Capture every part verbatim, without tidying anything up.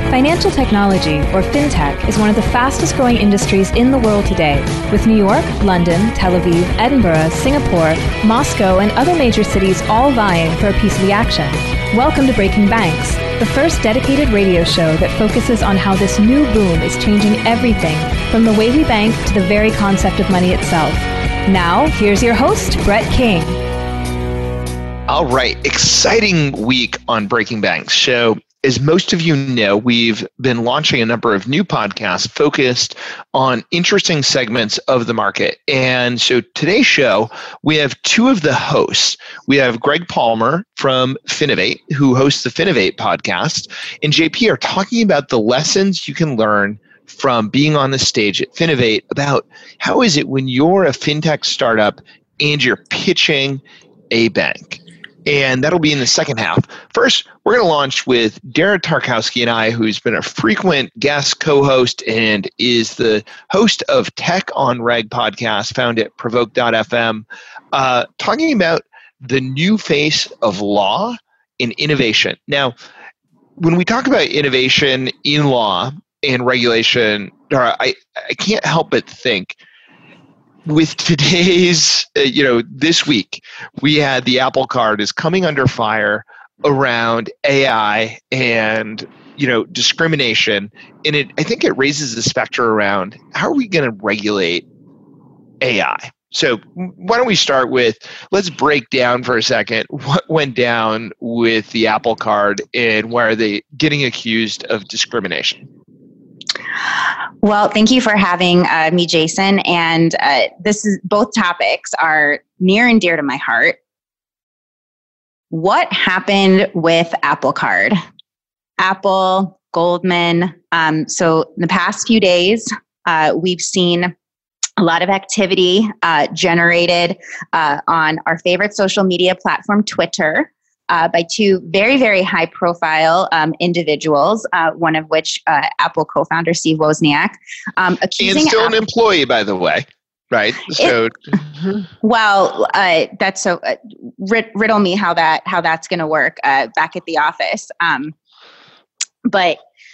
Financial technology, or fintech, is one of the fastest growing industries in the world today, with New York, London, Tel Aviv, Edinburgh, Singapore, Moscow, and other major cities all vying for a piece of the action. Welcome to Breaking Banks, the first dedicated radio show that focuses on how this new boom is changing everything, from the way we bank to the very concept of money itself. Now, here's your host, Brett King. All right, exciting week on Breaking Banks. So, as most of you know, we've been launching a number of new podcasts focused on interesting segments of the market. And so today's show, we have two of the hosts. We have Greg Palmer from Finovate, who hosts the Finovate podcast, and J P are talking about the lessons you can learn from being on the stage at Finovate about how is it when you're a fintech startup and you're pitching a bank. And that'll be in the second half. First, we're going to launch with Dara Tarkowski and I, who's been a frequent guest co-host and is the host of Tech on Reg podcast, found at provoke dot f m, uh, talking about the new face of law and innovation. Now, when we talk about innovation in law and regulation, Dara, I, I can't help but think, with today's, uh, you know, this week, we had the Apple Card is coming under fire around A I and, you know, discrimination. And it, I think it raises the specter around how are we going to regulate A I? So why don't we start with, let's break down for a second what went down with the Apple Card and why are they getting accused of discrimination? Well, thank you for having uh, me, Jason. And uh, this is both topics are near and dear to my heart. What happened with Apple Card? Apple, Goldman. Um, so in the past few days, uh, we've seen a lot of activity uh, generated uh, on our favorite social media platform, Twitter. Uh, by two very, very high-profile um, individuals, uh, one of which uh, Apple co-founder Steve Wozniak, um, accusing and still Apple, an employee, by the way, right? So, it, well, uh, that's so. Uh, riddle me how that how that's going to work uh, back at the office. Um, but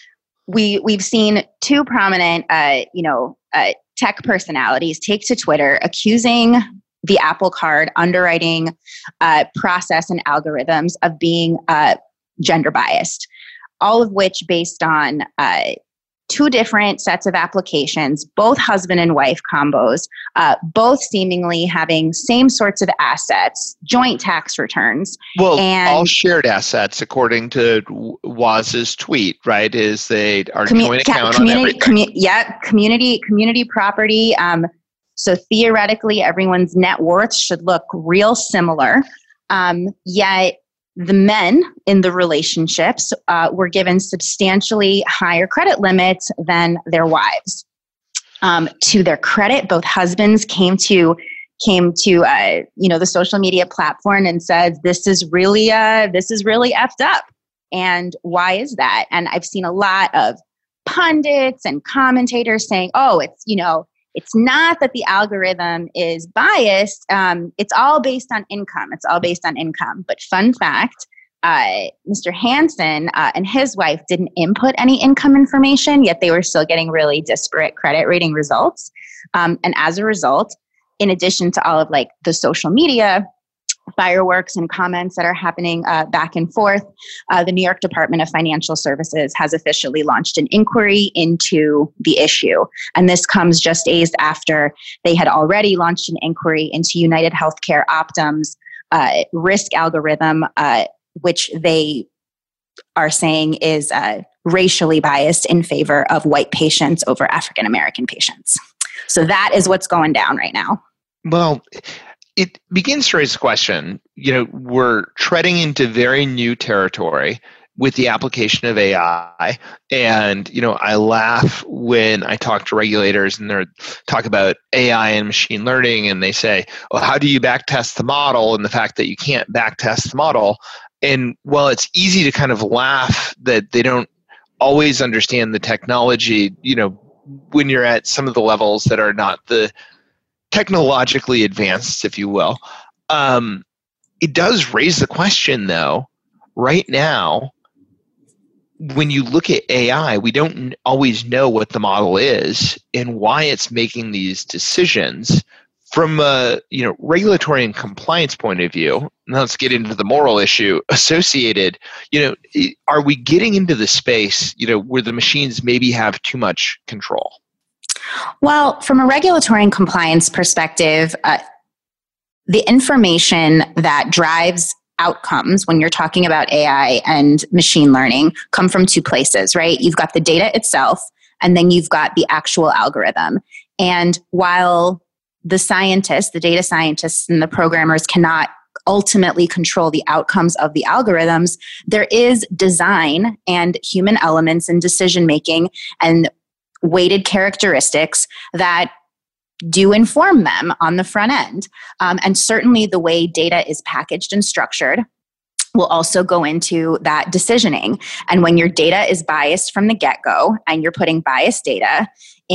we we've seen two prominent, uh, you know, uh, tech personalities take to Twitter accusing the Apple Card underwriting uh, process and algorithms of being uh, gender biased, all of which based on uh, two different sets of applications, both husband and wife combos, uh, both seemingly having same sorts of assets, joint tax returns. Well, and all shared assets, according to Woz's tweet, right, is they are commu- joint account community, on everything. Commu- yeah, community, community property. Um, So theoretically, everyone's net worth should look real similar. Um, yet the men in the relationships uh, were given substantially higher credit limits than their wives. Um, to their credit, both husbands came to came to uh, you know the social media platform and said, "This is really uh, this is really effed up." And why is that? And I've seen a lot of pundits and commentators saying, "Oh, it's you know." It's not that the algorithm is biased. Um, it's all based on income. It's all based on income. But fun fact, uh, Mister Hansen uh, and his wife didn't input any income information, yet they were still getting really disparate credit rating results. Um, and as a result, in addition to all of like the social media fireworks and comments that are happening uh, back and forth, uh, the New York Department of Financial Services has officially launched an inquiry into the issue. And this comes just days after they had already launched an inquiry into United Healthcare Optum's uh, risk algorithm, uh, which they are saying is uh, racially biased in favor of white patients over African American patients. So that is what's going down right now. Well, it begins to raise the question, you know, we're treading into very new territory with the application of A I. And, you know, I laugh when I talk to regulators and they talk about A I and machine learning and they say, well, how do you backtest the model? And the fact that you can't backtest the model. And while it's easy to kind of laugh that they don't always understand the technology, you know, when you're at some of the levels that are not the technologically advanced, if you will, um, it does raise the question, though, right now, when you look at A I, we don't always know what the model is and why it's making these decisions. From a you know regulatory and compliance point of view, now let's get into the moral issue associated. You know, are we getting into the space you know where the machines maybe have too much control? Well, from a regulatory and compliance perspective, uh, the information that drives outcomes when you're talking about A I and machine learning come from two places, right? You've got the data itself, and then you've got the actual algorithm. And while the scientists, the data scientists and the programmers cannot ultimately control the outcomes of the algorithms, there is design and human elements in decision making and weighted characteristics that do inform them on the front end. Um, and certainly the way data is packaged and structured will also go into that decisioning. And when your data is biased from the get-go and you're putting biased data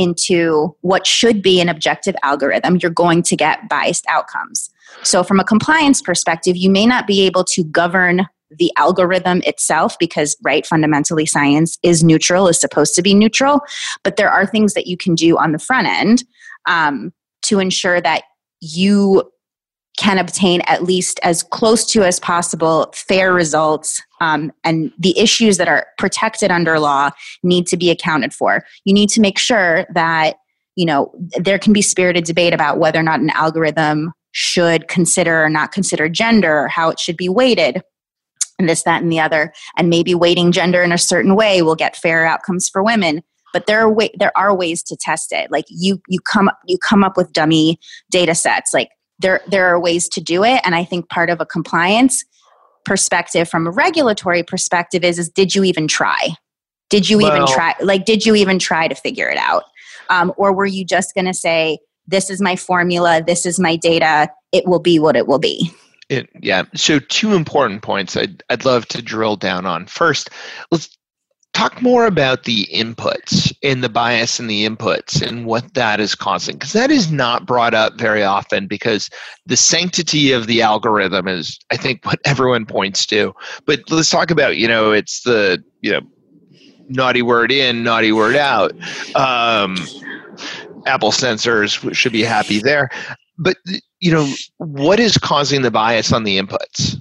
into what should be an objective algorithm, you're going to get biased outcomes. So from a compliance perspective, you may not be able to govern the algorithm itself because, right, fundamentally science is neutral, is supposed to be neutral, but there are things that you can do on the front end um, to ensure that you can obtain at least as close to as possible fair results, um, and the issues that are protected under law need to be accounted for. You need to make sure that, you know, there can be spirited debate about whether or not an algorithm should consider or not consider gender, or how it should be weighted, and this, that, and the other. And maybe weighting gender in a certain way will get fair outcomes for women. But there are way, there are ways to test it. Like you you come you come up with dummy data sets. Like There, there are ways to do it. And I think part of a compliance perspective from a regulatory perspective is, is did you even try? Did you well, even try? Like, did you even try to figure it out? Um, or were you just going to say, this is my formula, this is my data, it will be what it will be? It, yeah. So two important points I'd, I'd love to drill down on. First, let's talk more about the inputs and the bias in the inputs and what that is causing, because that is not brought up very often, because the sanctity of the algorithm is, I think, what everyone points to. But let's talk about, you know, it's the, you know, naughty word in, naughty word out. Um, Apple sensors should be happy there. But, you know, what is causing the bias on the inputs?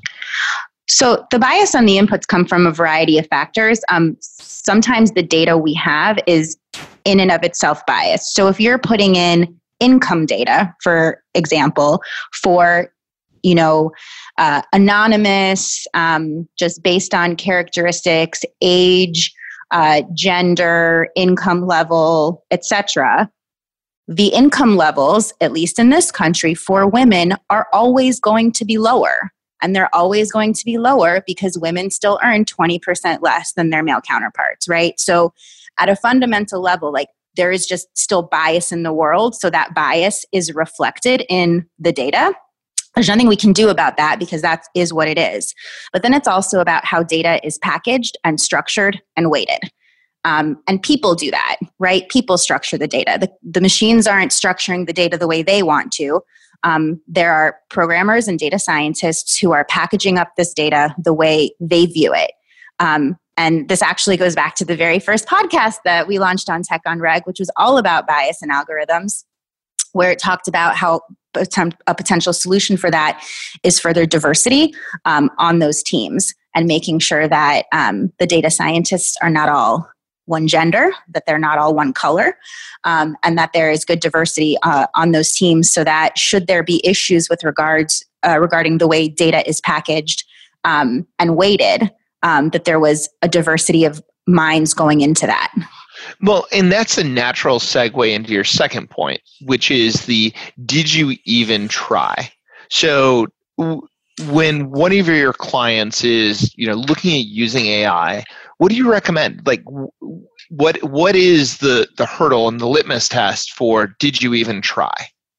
So the bias on the inputs come from a variety of factors. Um, sometimes the data we have is in and of itself biased. So if you're putting in income data, for example, for, you know, uh, anonymous, um, just based on characteristics, age, uh, gender, income level, et cetera, the income levels, at least in this country, for women are always going to be lower. And they're always going to be lower because women still earn twenty percent less than their male counterparts, right? So at a fundamental level, like there is just still bias in the world. So that bias is reflected in the data. There's nothing we can do about that because that is what it is. But then it's also about how data is packaged and structured and weighted. Um, and people do that, right? People structure the data. The, the machines aren't structuring the data the way they want to. Um, there are programmers and data scientists who are packaging up this data the way they view it. Um, and this actually goes back to the very first podcast that we launched on Tech on Reg, which was all about bias and algorithms, where it talked about how a potential solution for that is further diversity um, on those teams and making sure that um, the data scientists are not all one gender, that they're not all one color, um, and that there is good diversity uh, on those teams, so that should there be issues with regards uh, regarding the way data is packaged um, and weighted, um, that there was a diversity of minds going into that. Well, and that's a natural segue into your second point, which is the did you even try? So w- when one of your clients is, you know, looking at using A I, what do you recommend? Like, what what is the, the hurdle and the litmus test for did you even try?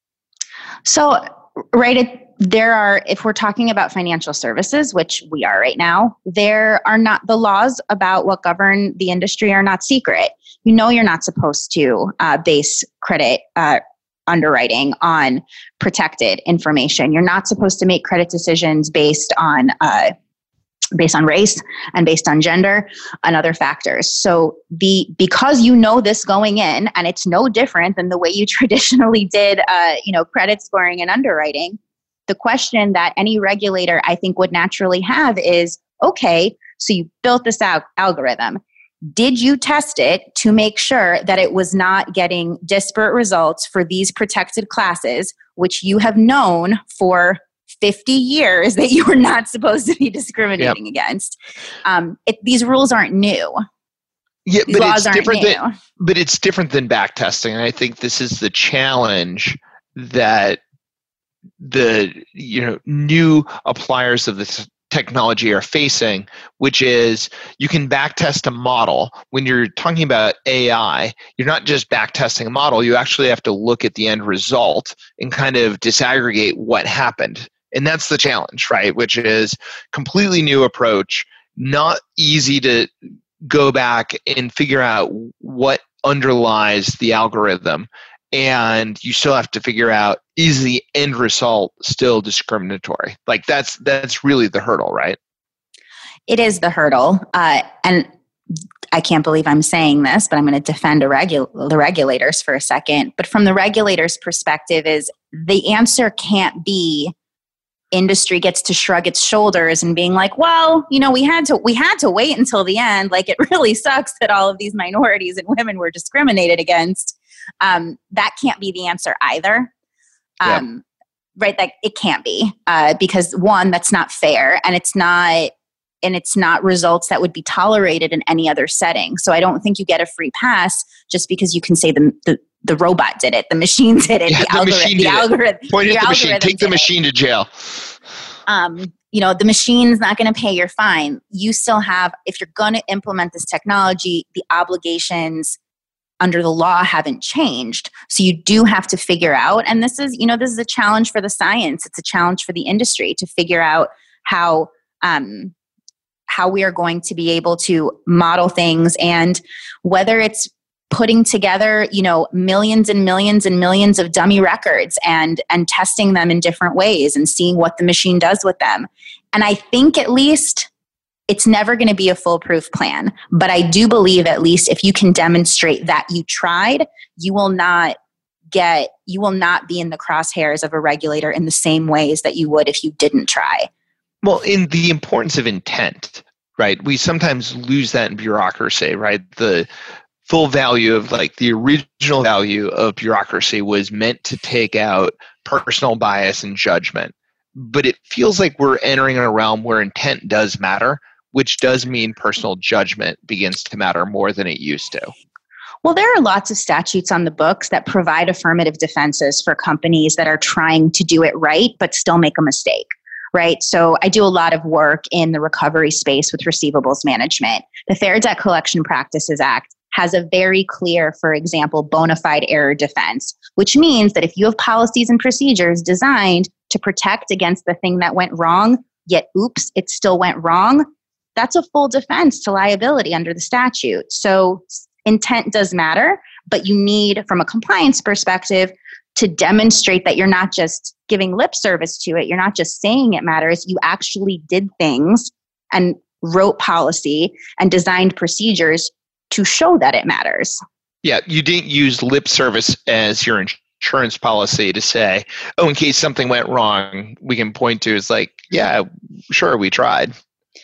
So, right, it, there are, if we're talking about financial services, which we are right now, there are not, the laws about what govern the industry are not secret. You know you're not supposed to uh, base credit uh, underwriting on protected information. You're not supposed to make credit decisions based on uh, based on race and based on gender and other factors. So the because you know this going in, and it's no different than the way you traditionally did, uh, you know, credit scoring and underwriting. The question that any regulator, I think, would naturally have is, okay, so you built this al- algorithm. Did you test it to make sure that it was not getting disparate results for these protected classes, which you have known for fifty years that you were not supposed to be discriminating yep. against? Um, it, these rules aren't new. Yeah, these but laws it's different new. than but it's different than back testing, and I think this is the challenge that the you know new appliers of this technology are facing, which is you can backtest a model. When you're talking about A I, you're not just backtesting a model, you actually have to look at the end result and kind of disaggregate what happened. And that's the challenge, right? Which is completely new approach, not easy to go back and figure out what underlies the algorithm. And you still have to figure out, is the end result still discriminatory? Like that's that's really the hurdle, right? It is the hurdle. Uh, and I can't believe I'm saying this, but I'm going to defend a regu- the regulators for a second. But from the regulators' perspective is the answer can't be industry gets to shrug its shoulders and being like, well, you know, we had to we had to wait until the end. Like it really sucks that all of these minorities and women were discriminated against. Um, that can't be the answer either. Um, yeah. Right. Like it can't be, uh, because one, that's not fair, and it's not, and it's not results that would be tolerated in any other setting. So I don't think you get a free pass just because you can say the, the, the robot did it, the machine did it, yeah, the, the algorithm, machine the did algorithm, it. Point at the machine, take the machine it. to jail. Um, you know, the machine's not going to pay your fine. You still have, if you're going to implement this technology, the obligations under the law haven't changed. So you do have to figure out, and this is, you know, this is a challenge for the science. It's a challenge for the industry to figure out how, um, how we are going to be able to model things, and whether it's putting together, you know, millions and millions and millions of dummy records and, and testing them in different ways and seeing what the machine does with them. And I think at least it's never going to be a foolproof plan, but I do believe at least if you can demonstrate that you tried, you will not get, you will not be in the crosshairs of a regulator in the same ways that you would if you didn't try. Well, in the importance of intent, right? We sometimes lose that in bureaucracy, right? The full value of like the original value of bureaucracy was meant to take out personal bias and judgment. But it feels like we're entering a realm where intent does matter, which does mean personal judgment begins to matter more than it used to. Well, there are lots of statutes on the books that provide affirmative defenses for companies that are trying to do it right, but still make a mistake, right? So I do a lot of work in the recovery space with receivables management. The Fair Debt Collection Practices Act has a very clear, for example, bona fide error defense, which means that if you have policies and procedures designed to protect against the thing that went wrong, yet oops, it still went wrong, that's a full defense to liability under the statute. So intent does matter, but you need, from a compliance perspective, to demonstrate that you're not just giving lip service to it. You're not just saying it matters. You actually did things and wrote policy and designed procedures to show that it matters. Yeah, you didn't use lip service as your insurance policy to say, oh, in case something went wrong, we can point to is like, yeah, sure, we tried.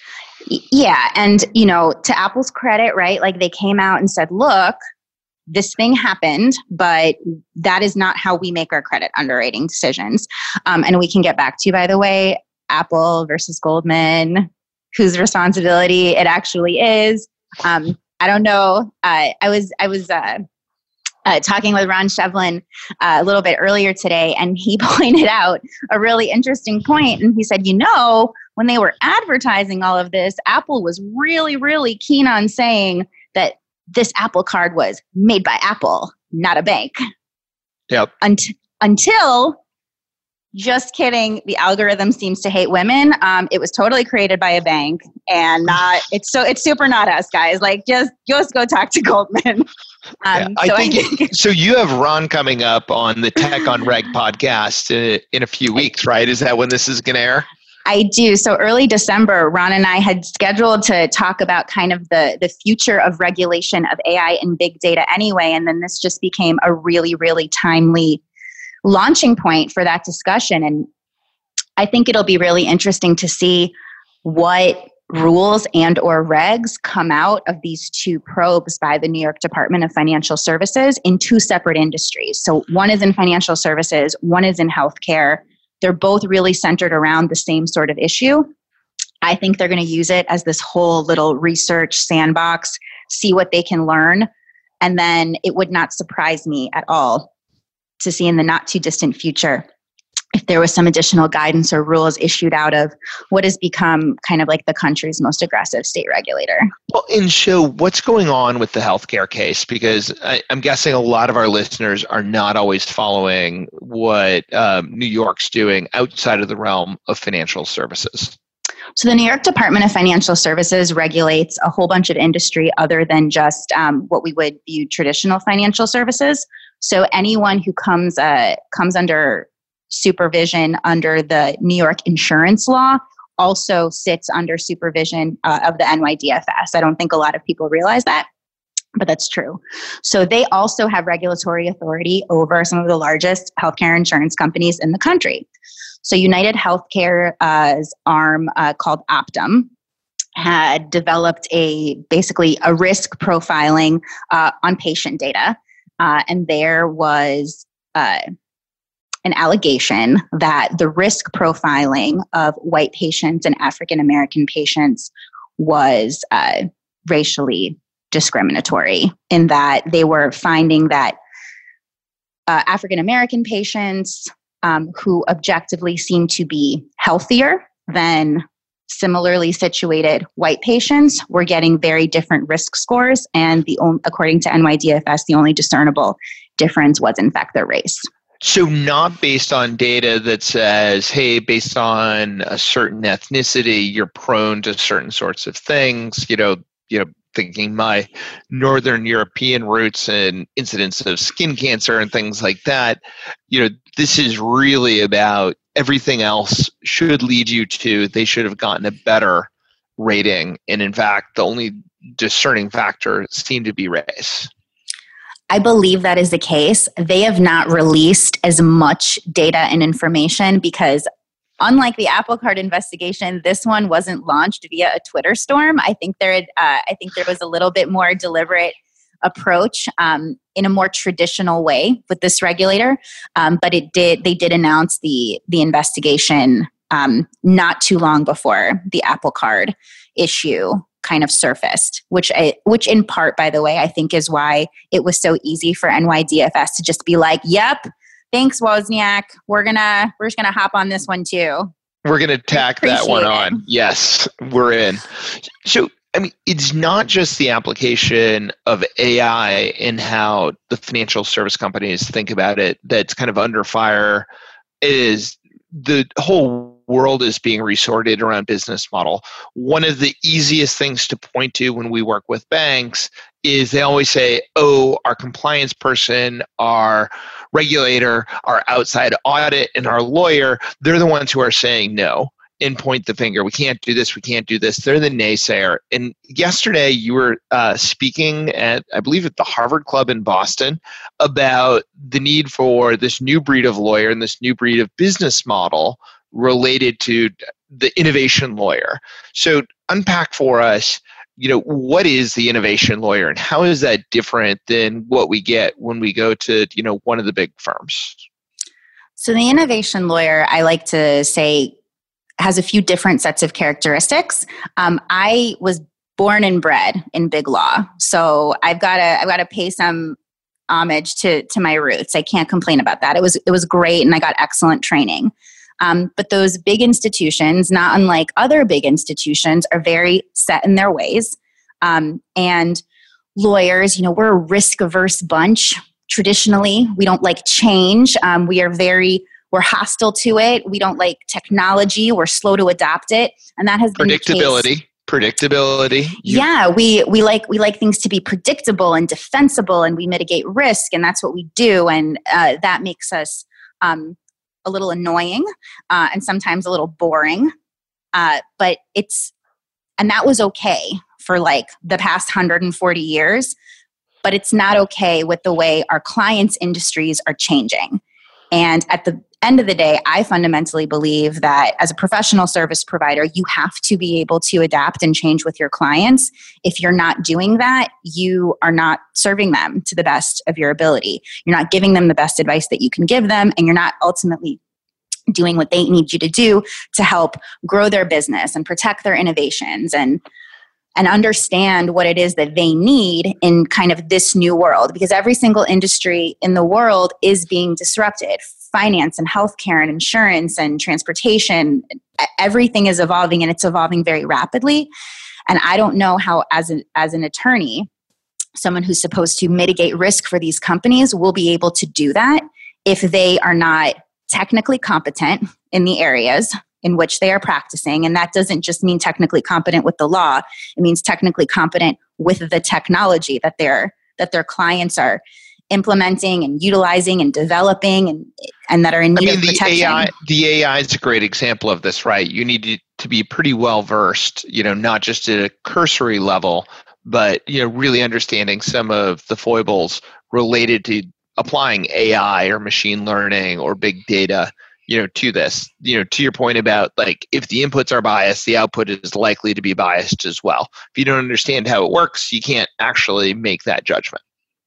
Yeah. And, you know, to Apple's credit, right? Like they came out and said, look, this thing happened, but that is not how we make our credit underwriting decisions. Um, and we can get back to, by the way, Apple versus Goldman, whose responsibility it actually is. Um, I don't know. Uh, I was, I was, uh, Uh, talking with Ron Shevlin uh, a little bit earlier today, and he pointed out a really interesting point. And he said, you know, when they were advertising all of this, Apple was really, really keen on saying that this Apple Card was made by Apple, not a bank. Yep. Unt- until, just kidding, the algorithm seems to hate women. Um, it was totally created by a bank, and not. It's so it's super not us, guys. Like just just go talk to Goldman. Um, yeah, so I think, I think it, so. You have Ron coming up on the Tech on Reg podcast in, in a few weeks, right? Is that when this is going to air? I do. So early December, Ron and I had scheduled to talk about kind of the, the future of regulation of A I and big data anyway. And then this just became a really, really timely launching point for that discussion. And I think it'll be really interesting to see what rules and or regs come out of these two probes by the New York Department of Financial Services in two separate industries. So one is in financial services, one is in healthcare. They're both really centered around the same sort of issue. I think they're going to use it as this whole little research sandbox, see what they can learn. And then it would not surprise me at all to see in the not too distant future if there was some additional guidance or rules issued out of what has become kind of like the country's most aggressive state regulator. Well, and so what's going on with the healthcare case? Because I, I'm guessing a lot of our listeners are not always following what um, New York's doing outside of the realm of financial services. So the New York Department of Financial Services regulates a whole bunch of industry other than just um, what we would view traditional financial services. So anyone who comes uh, comes under supervision under the New York insurance law also sits under supervision uh, of the N Y D F S. I don't think a lot of people realize that, but that's true. So they also have regulatory authority over some of the largest healthcare insurance companies in the country. So United Healthcare's arm uh, called Optum had developed a basically a risk profiling uh, on patient data, uh, and there was uh, an allegation that the risk profiling of white patients and African American patients was uh, racially discriminatory, in that they were finding that uh, African American patients um, who objectively seemed to be healthier than similarly situated white patients were getting very different risk scores, and the only, according to N Y D F S, the only discernible difference was in fact their race. So not based on data that says, hey, based on a certain ethnicity, you're prone to certain sorts of things, you know, you know, thinking my Northern European roots and incidence of skin cancer and things like that. You know, this is really about everything else should lead you to, they should have gotten a better rating. And in fact, the only discerning factor seemed to be race. I believe that is the case. They have not released as much data and information because, unlike the Apple Card investigation, this one wasn't launched via a Twitter storm. I think there, had, uh, I think there was a little bit more deliberate approach um, in a more traditional way with this regulator. Um, but it did. They did announce the the investigation um, not too long before the Apple Card issue kind of surfaced, which I, which in part, by the way, I think is why it was so easy for N Y D F S to just be like, "Yep, thanks, Wozniak. We're gonna we're just gonna hop on this one too. We're gonna tack that one on. Yes, we're in." So, I mean, it's not just the application of A I and how the financial service companies think about it that's kind of under fire. It is the whole world is being resorted around business model. One of the easiest things to point to when we work with banks is they always say, oh, our compliance person, our regulator, our outside audit, and our lawyer, they're the ones who are saying no and point the finger. We can't do this. We can't do this. They're the naysayer. And yesterday you were uh, speaking at, I believe, at the Harvard Club in Boston about the need for this new breed of lawyer and this new breed of business model related to the innovation lawyer. So unpack for us, you know, what is the innovation lawyer and how is that different than what we get when we go to, you know, one of the big firms? So the innovation lawyer, I like to say, has a few different sets of characteristics. Um, I was born and bred in big law, so I've got to I've got to pay some homage to to my roots. I can't complain about that. It was it was great, and I got excellent training. Um, but those big institutions, not unlike other big institutions, are very set in their ways. Um, and lawyers, you know, we're a risk-averse bunch. Traditionally, we don't like change. Um, we are very, we're hostile to it. We don't like technology. We're slow to adopt it, and that has been predictability. The case. Predictability. You- yeah, we we like we like things to be predictable and defensible, and we mitigate risk, and that's what we do, and uh, that makes us Um, a little annoying uh, and sometimes a little boring. Uh, but it's, and that was okay for like the past one hundred forty years, but it's not okay with the way our clients' industries are changing. And at the end of the day, I fundamentally believe that as a professional service provider, you have to be able to adapt and change with your clients. If you're not doing that, you are not serving them to the best of your ability. You're not giving them the best advice that you can give them, and you're not ultimately doing what they need you to do to help grow their business and protect their innovations and and understand what it is that they need in kind of this new world, because every single industry in the world is being disrupted. Finance and healthcare and insurance and transportation, everything is evolving, and it's evolving very rapidly. And I don't know how, as an, as an attorney, someone who's supposed to mitigate risk for these companies will be able to do that if they are not technically competent in the areas in which they are practicing. And that doesn't just mean technically competent with the law. It means technically competent with the technology that their that their clients are implementing and utilizing and developing and and that are in need I mean, of the protection. A I, the A I is a great example of this, right? You need to, to be pretty well versed, you know, not just at a cursory level, but, you know, really understanding some of the foibles related to applying A I or machine learning or big data, you know, to this. You know, to your point about, like, if the inputs are biased, the output is likely to be biased as well. If you don't understand how it works, you can't actually make that judgment.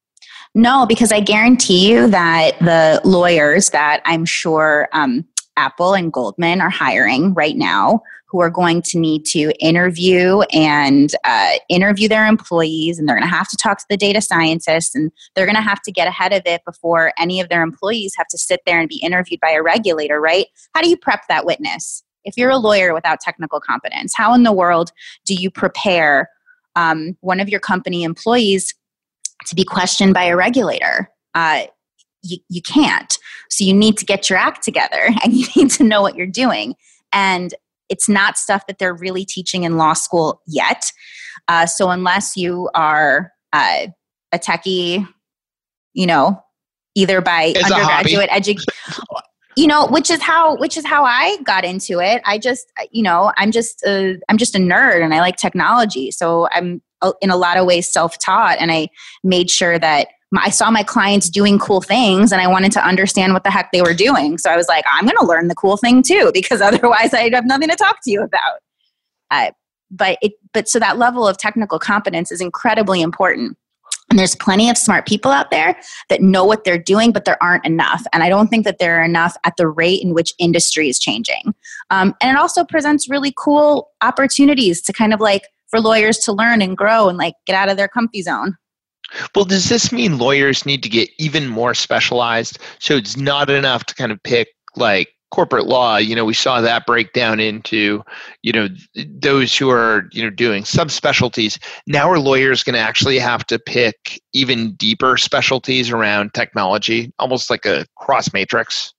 No, because I guarantee you that the lawyers that I'm sure um, Apple and Goldman are hiring right now, who are going to need to interview and uh, interview their employees, and they're going to have to talk to the data scientists, and they're going to have to get ahead of it before any of their employees have to sit there and be interviewed by a regulator, right? How do you prep that witness? If you're a lawyer without technical competence, how in the world do you prepare um, one of your company employees to be questioned by a regulator? Uh, you, you can't. So you need to get your act together, and you need to know what you're doing. And it's not stuff that they're really teaching in law school yet. Uh, so unless you are uh, a techie, you know, either by As undergraduate education, you know, which is how which is how I got into it. I just, you know, I'm just a, I'm just a nerd, and I like technology. So I'm in a lot of ways self-taught, and I made sure that I saw my clients doing cool things, and I wanted to understand what the heck they were doing. So I was like, I'm going to learn the cool thing too, because otherwise I'd have nothing to talk to you about. Uh, but it, but so that level of technical competence is incredibly important. And there's plenty of smart people out there that know what they're doing, but there aren't enough. And I don't think that there are enough at the rate in which industry is changing. Um, and it also presents really cool opportunities to kind of like for lawyers to learn and grow and like get out of their comfy zone. Well, does this mean lawyers need to get even more specialized? So it's not enough to kind of pick like corporate law. You know, we saw that break down into, you know, those who are, you know, doing subspecialties. Now are lawyers going to actually have to pick even deeper specialties around technology, almost like a cross matrix?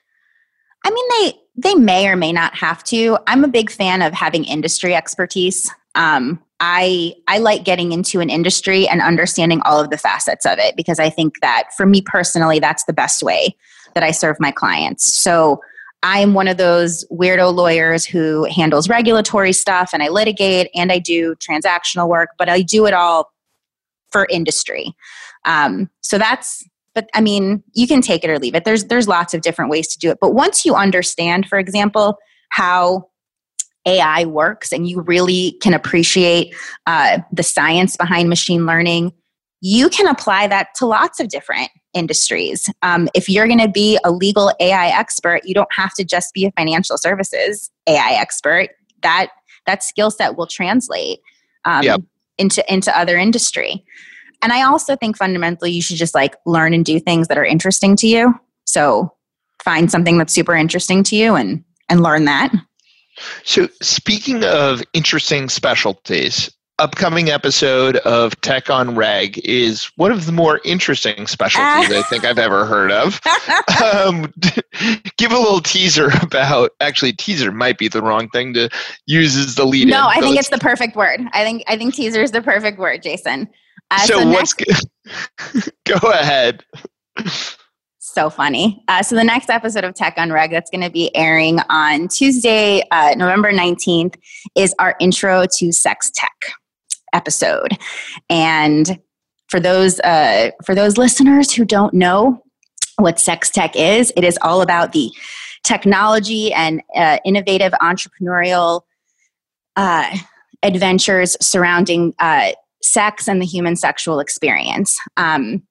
I mean, they they may or may not have to. I'm a big fan of having industry expertise. Um, I I like getting into an industry and understanding all of the facets of it, because I think that for me personally, that's the best way that I serve my clients. So I'm one of those weirdo lawyers who handles regulatory stuff, and I litigate and I do transactional work, but I do it all for industry. Um, so that's, but I mean, you can take it or leave it. There's there's lots of different ways to do it. But once you understand, for example, how A I works, and you really can appreciate uh, the science behind machine learning, you can apply that to lots of different industries. Um, if you're going to be a legal A I expert, you don't have to just be a financial services A I expert. That that skill set will translate um, yep. into into other industry. And I also think fundamentally you should just like learn and do things that are interesting to you. So find something that's super interesting to you and and learn that. So speaking of interesting specialties, upcoming episode of Tech on Reg is one of the more interesting specialties I think I've ever heard of. Um, give a little teaser about, actually teaser might be the wrong thing to use as the lead in. No, I think it's the perfect word. I think I think teaser is the perfect word, Jason. Uh, so, so what's next, go ahead. So funny. Uh, so the next episode of Tech on Reg that's going to be airing on Tuesday, uh, November nineteenth, is our intro to sex tech episode. And for those uh, for those listeners who don't know what sex tech is, it is all about the technology and uh, innovative entrepreneurial uh, adventures surrounding uh, sex and the human sexual experience. Um,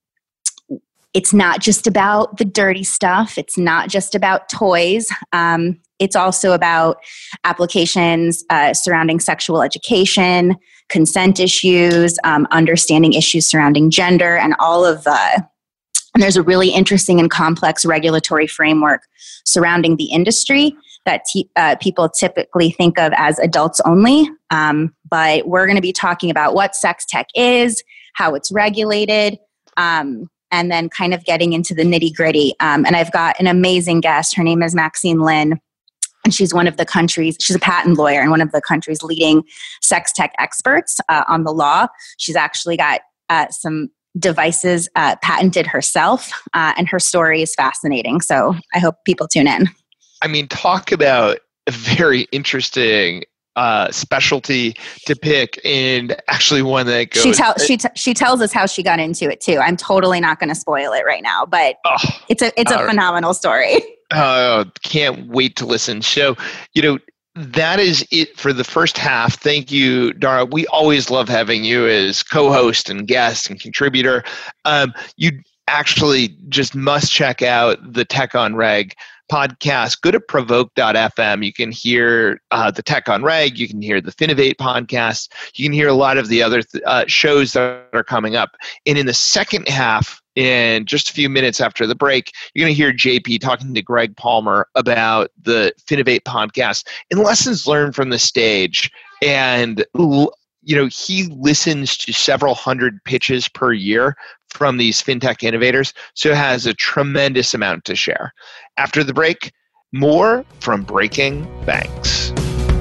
it's not just about the dirty stuff. It's not just about toys. Um, it's also about applications uh, surrounding sexual education, consent issues, um, understanding issues surrounding gender, and all of the And there's a really interesting and complex regulatory framework surrounding the industry that t- uh, people typically think of as adults only. Um, but we're going to be talking about what sex tech is, how it's regulated, um, and then kind of getting into the nitty gritty. Um, and I've got an amazing guest. Her name is Maxine Lin. And she's one of the country's, she's a patent lawyer and one of the country's leading sex tech experts uh, on the law. She's actually got uh, some devices uh, patented herself, uh, and her story is fascinating. So I hope people tune in. I mean, talk about a very interesting uh, specialty to pick, and actually one that goes. She tells she t- she tells us how she got into it too. I'm totally not going to spoil it right now, but oh, it's a it's a uh, phenomenal story. Oh, can't wait to listen. So, you know, that is it for the first half. Thank you, Dara. We always love having you as co-host and guest and contributor. Um, you actually just must check out the Tech on Reg podcast. Go to provoke dot f m. You can hear uh, the Tech on Reg. You can hear the Finovate podcast. You can hear a lot of the other th- uh, shows that are coming up. And in the second half, in just a few minutes after the break, you're going to hear J P talking to Greg Palmer about the Finovate podcast and lessons learned from the stage. And, you know, he listens to several hundred pitches per year from these fintech innovators, so has a tremendous amount to share. After the break, more from Breaking Banks.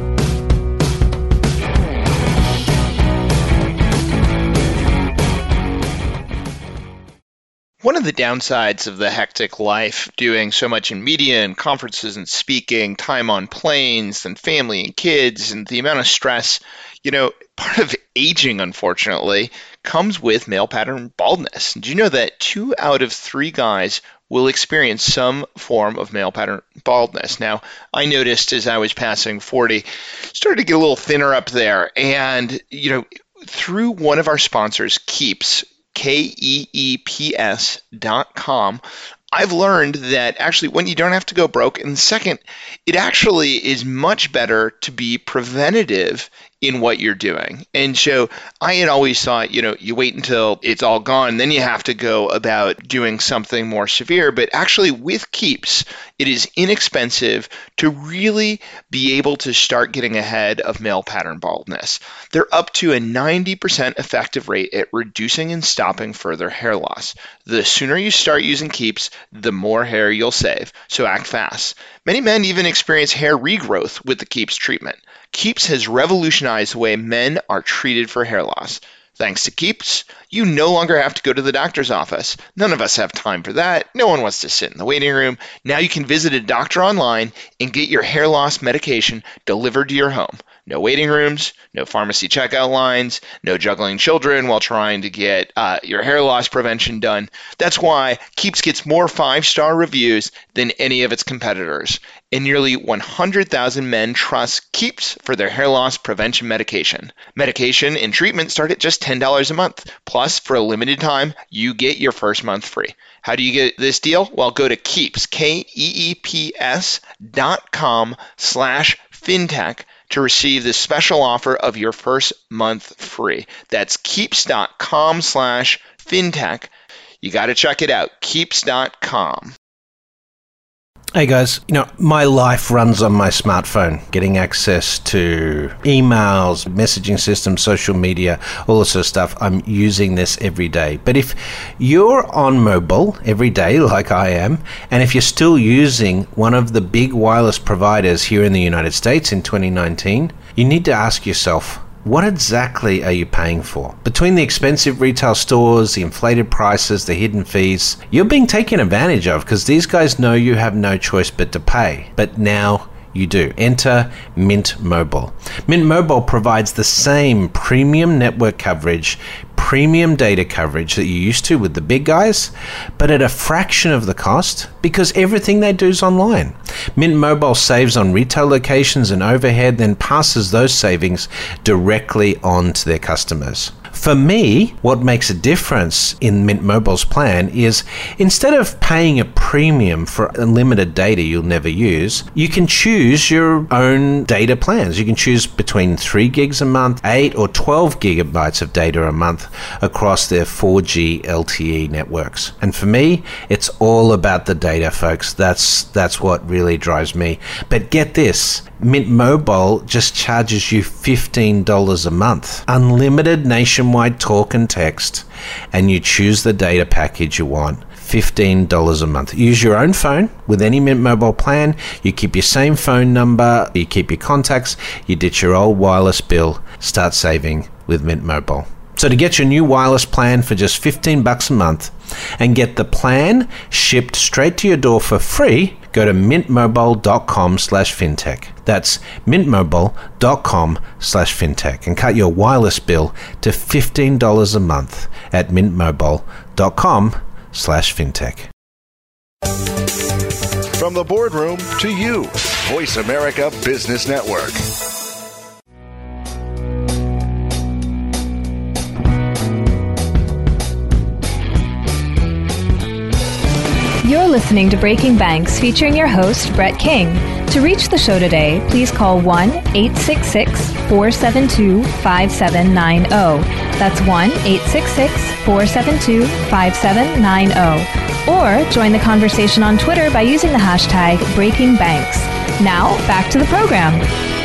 One of the downsides of the hectic life, doing so much in media and conferences and speaking, time on planes and family and kids, and the amount of stress, you know, part of aging, unfortunately, comes with male pattern baldness. Do you know that two out of three guys will experience some form of male pattern baldness? Now, I noticed as I was passing forty, started to get a little thinner up there. And, you know, through one of our sponsors, Keeps, K E E P S dot com, I've learned that actually when you don't have to go broke, and second, it actually is much better to be preventative in what you're doing. And so I had always thought, you know, you wait until it's all gone, then you have to go about doing something more severe. But actually with Keeps, it is inexpensive to really be able to start getting ahead of male pattern baldness. They're up to a ninety percent effective rate at reducing and stopping further hair loss. The sooner you start using Keeps, the more hair you'll save. So act fast. Many men even experience hair regrowth with the Keeps treatment. Keeps has revolutionized the way men are treated for hair loss. Thanks to Keeps, you no longer have to go to the doctor's office. None of us have time for that. No one wants to sit in the waiting room. Now you can visit a doctor online and get your hair loss medication delivered to your home. No waiting rooms, no pharmacy checkout lines, no juggling children while trying to get uh, your hair loss prevention done. That's why Keeps gets more five-star reviews than any of its competitors. And nearly one hundred thousand men trust Keeps for their hair loss prevention medication. Medication and treatment start at just ten dollars a month. Plus, for a limited time, you get your first month free. How do you get this deal? Well, go to Keeps, K E E P S dot com slash fintech to receive this special offer of your first month free. That's keeps.com slash fintech. You got to check it out, keeps dot com. Hey guys, you know, my life runs on my smartphone, getting access to emails, messaging systems, social media, all this sort of stuff. I'm using this every day. But if you're on mobile every day, like I am, and if you're still using one of the big wireless providers here in the United States in twenty nineteen, you need to ask yourself, what exactly are you paying for? Between the expensive retail stores, the inflated prices, the hidden fees, you're being taken advantage of because these guys know you have no choice but to pay. But now you do. Enter Mint Mobile. Mint Mobile provides the same premium network coverage, premium data coverage that you used to with the big guys, but at a fraction of the cost because everything they do is online. Mint Mobile saves on retail locations and overhead, then passes those savings directly on to their customers. For me, what makes a difference in Mint Mobile's plan is instead of paying a premium for unlimited data you'll never use, you can choose your own data plans. You can choose between three gigs a month, eight or twelve gigabytes of data a month across their four G L T E networks. And for me, it's all about the data, folks. That's that's what really drives me. But get this, Mint Mobile just charges you fifteen dollars a month. Unlimited nationwide talk and text, and you choose the data package you want. fifteen dollars a month. Use your own phone with any Mint Mobile plan. You keep your same phone number, you keep your contacts, you ditch your old wireless bill. Start saving with Mint Mobile. So to get your new wireless plan for just fifteen bucks a month and get the plan shipped straight to your door for free, go to mintmobile.com slash fintech. That's mintmobile.com slash fintech and cut your wireless bill to fifteen dollars a month at mintmobile.com slash fintech. From the boardroom to you, Voice America Business Network. You're listening to Breaking Banks featuring your host, Brett King. To reach the show today, please call one eight six six, four seven two, five seven nine zero. That's one eight six six, four seven two, five seven nine zero. Or join the conversation on Twitter by using the hashtag Breaking Banks. Now, back to the program.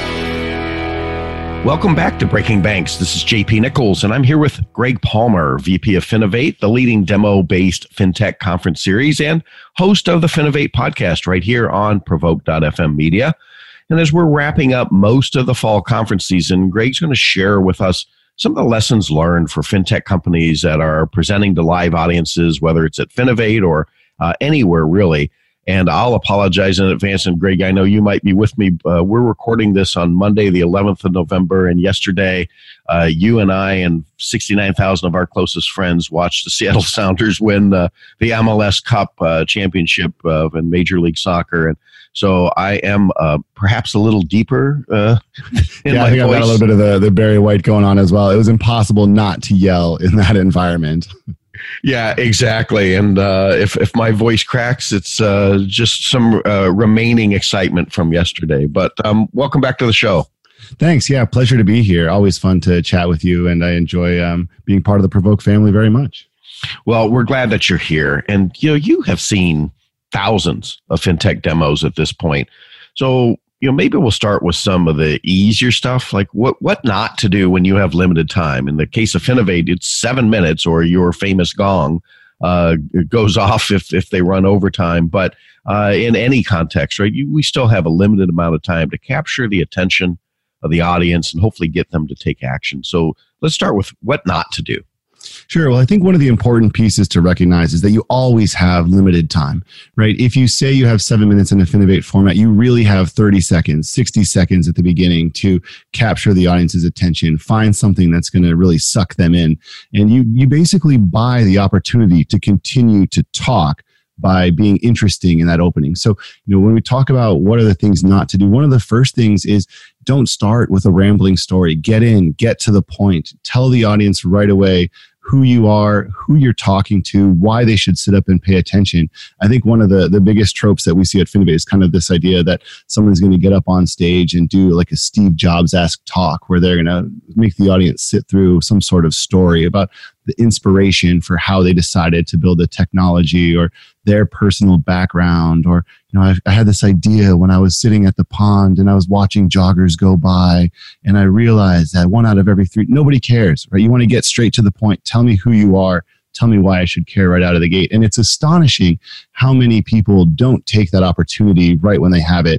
Welcome back to Breaking Banks. This is J P Nichols, and I'm here with Greg Palmer, V P of Finovate, the leading demo-based fintech conference series, and host of the Finovate podcast right here on Provoke dot f m Media. And as we're wrapping up most of the fall conference season, Greg's going to share with us some of the lessons learned for fintech companies that are presenting to live audiences, whether it's at Finovate or uh, anywhere really. And I'll apologize in advance. And Greg, I know you might be with me. Uh, we're recording this on Monday, the eleventh of November. And yesterday, uh, you and I and sixty-nine thousand of our closest friends watched the Seattle Sounders win uh, the M L S Cup uh, championship uh, in Major League Soccer. And so I am uh, perhaps a little deeper uh, in yeah, my I think voice. I've got a little bit of the, the Barry White going on as well. It was impossible not to yell in that environment. Yeah, exactly. And uh, if, if my voice cracks, it's uh, just some uh, remaining excitement from yesterday. But um, welcome back to the show. Thanks. Yeah, pleasure to be here. Always fun to chat with you, and I enjoy um, being part of the Provoke family very much. Well, we're glad that you're here. And you know, you have seen thousands of fintech demos at this point. So you know, maybe we'll start with some of the easier stuff, like what what not to do when you have limited time. In the case of Finovate, it's seven minutes, or your famous gong uh, goes off if if they run overtime. But uh, in any context, right, you, we still have a limited amount of time to capture the attention of the audience and hopefully get them to take action. So let's start with what not to do. Sure. Well, I think one of the important pieces to recognize is that you always have limited time, right? If you say you have seven minutes in a Finovate format, you really have thirty seconds, sixty seconds at the beginning to capture the audience's attention, find something that's going to really suck them in. And you, you basically buy the opportunity to continue to talk by being interesting in that opening. So, you know, when we talk about what are the things not to do, one of the first things is don't start with a rambling story. Get in, get to the point, tell the audience right away who you are, who you're talking to, why they should sit up and pay attention. I think one of the, the biggest tropes that we see at Finovate is kind of this idea that someone's going to get up on stage and do like a Steve Jobs-esque talk where they're going to make the audience sit through some sort of story about the inspiration for how they decided to build the technology or their personal background. Or, you know, I, I had this idea when I was sitting at the pond and I was watching joggers go by, and I realized that one out of every three, nobody cares, right? You want to get straight to the point. Tell me who you are. Tell me why I should care right out of the gate. And it's astonishing how many people don't take that opportunity right when they have it.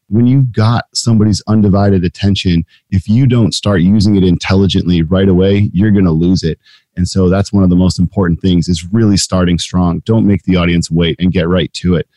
when you've got somebody's undivided attention, if you don't start using it intelligently right away, you're going to lose it. And so that's one of the most important things, is really starting strong. Don't make the audience wait, and get right to it.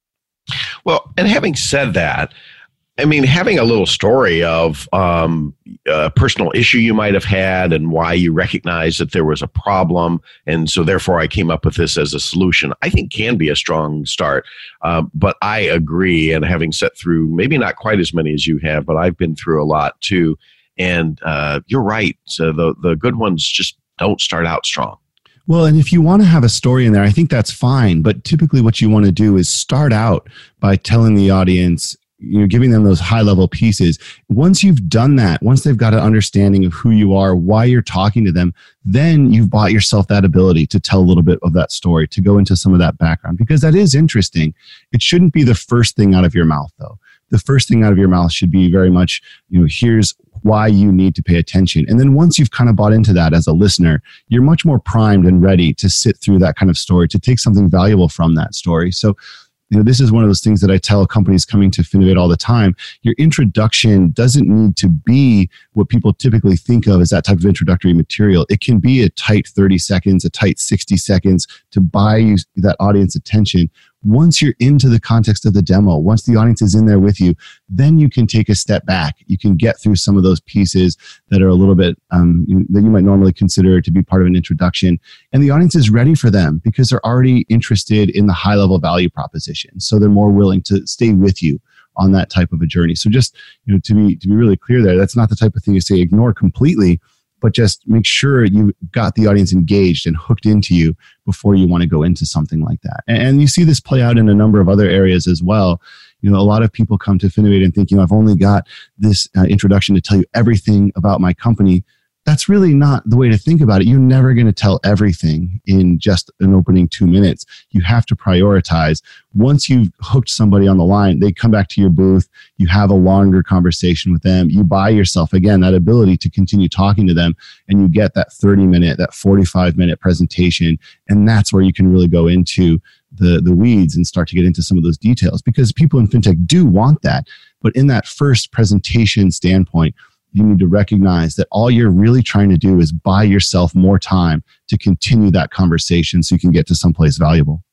Well, and having said that, I mean, having a little story of um, a personal issue you might have had and why you recognize that there was a problem, and so therefore I came up with this as a solution, I think can be a strong start. Uh, but I agree, and having sat through maybe not quite as many as you have, but I've been through a lot too. And uh, you're right. So the the good ones just don't start out strong. Well, and if you want to have a story in there, I think that's fine. But typically what you want to do is start out by telling the audience, you know, giving them those high level pieces. Once you've done that, once they've got an understanding of who you are, why you're talking to them, then you've bought yourself that ability to tell a little bit of that story, to go into some of that background, because that is interesting. It shouldn't be the first thing out of your mouth, though. The first thing out of your mouth should be very much, you know, here's why you need to pay attention. And then once you've kind of bought into that as a listener, you're much more primed and ready to sit through that kind of story, to take something valuable from that story. So, you know, this is one of those things that I tell companies coming to Finovate all the time. Your introduction doesn't need to be what people typically think of as that type of introductory material. It can be a tight thirty seconds, a tight sixty seconds to buy you that audience attention. Once you're into the context of the demo, once the audience is in there with you, then you can take a step back. You can get through some of those pieces that are a little bit, um, that you might normally consider to be part of an introduction. And the audience is ready for them because they're already interested in the high level value proposition. So they're more willing to stay with you on that type of a journey. So just, you know, to be, to be really clear there, that's not the type of thing you say ignore completely, but just make sure you've got the audience engaged and hooked into you before you want to go into something like that. And you see this play out in a number of other areas as well. You know, a lot of people come to Finovate and think, you know, I've only got this uh, introduction to tell you everything about my company. That's really not the way to think about it. You're never going to tell everything in just an opening two minutes. You have to prioritize. Once you've hooked somebody on the line, they come back to your booth, you have a longer conversation with them, you buy yourself, again, that ability to continue talking to them, and you get that thirty minute, that forty-five minute presentation. And that's where you can really go into the, the weeds and start to get into some of those details, because people in fintech do want that. But in that first presentation standpoint, you need to recognize that all you're really trying to do is buy yourself more time to continue that conversation so you can get to someplace valuable.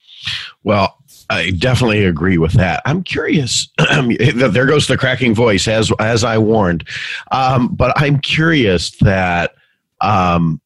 Well, I definitely agree with that. I'm curious. There goes the cracking voice, as as I warned. Um, but I'm curious that um,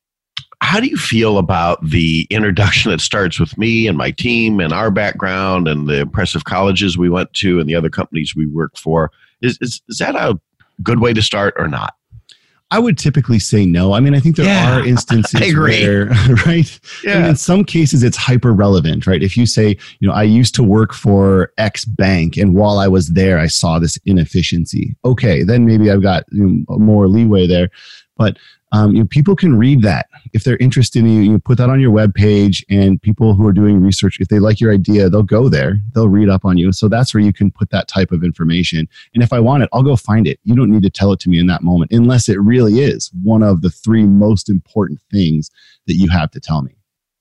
how do you feel about the introduction that starts with me and my team and our background and the impressive colleges we went to and the other companies we work for? Is is, is that a good way to start or not? I would typically say no. I mean, I think there yeah, are instances where, right? Yeah. And in some cases, it's hyper relevant, right? If you say, you know, I used to work for X bank, and while I was there, I saw this inefficiency. Okay, then maybe I've got, you know, more leeway there. But um, you know, people can read that. If they're interested in you, you put that on your webpage, and people who are doing research, if they like your idea, they'll go there, they'll read up on you. So that's where you can put that type of information. And if I want it, I'll go find it. You don't need to tell it to me in that moment, unless it really is one of the three most important things that you have to tell me.